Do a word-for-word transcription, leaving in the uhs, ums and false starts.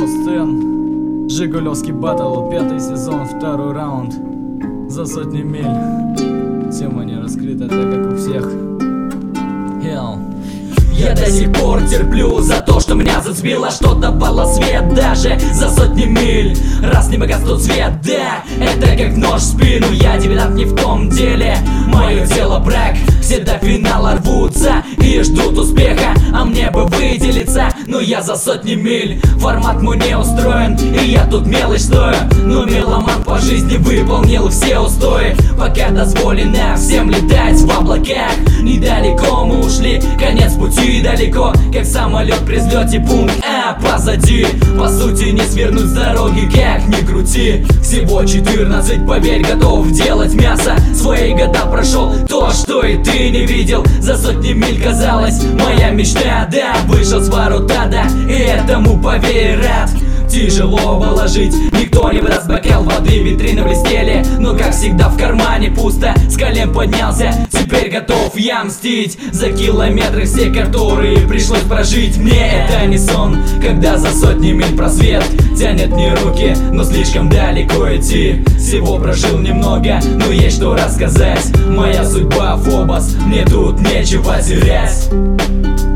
сцен. Жигулевский батл, пятый сезон, второй раунд. За сотни миль. Тема не раскрыта, так как у всех. Hell. Я до сих пор терплю за то, что меня зацепило, что давало свет даже за сотни миль. Раз не гаснут свет, да, это как нож в спину. Я дебютант не в том деле, мое дело брак. Все до финала рвутся и ждут успеха, а мне бы выделиться, но я за сотни миль. Формат мой не устроен, и я тут мелочь стою, но меломан по жизни выполнил все устои. Пока дозволено всем летать в облаках, недалеко мы ушли, конец пути далеко, как самолет при взлете, пункт А позади. По сути не свернуть с дороги, как ни крути. Всего четырнадцать, поверь, готов делать мясо. Свои года прошел то, что и ты не видел. За сотни миль казалось моя мечта, да, вышел с ворот ада, и этому поверь, рад. Тяжело было жить, никто не выдаст бокал воды, витрины блестели, но как всегда в кармане пусто. С колен поднялся, теперь готов я мстить за километры все, которые пришлось прожить. Мне это не сон, когда за сотни миль просвет тянет мне руки, но слишком далеко идти. Всего прожил немного, но есть что рассказать. Моя судьба Фобос, мне тут нечего терять.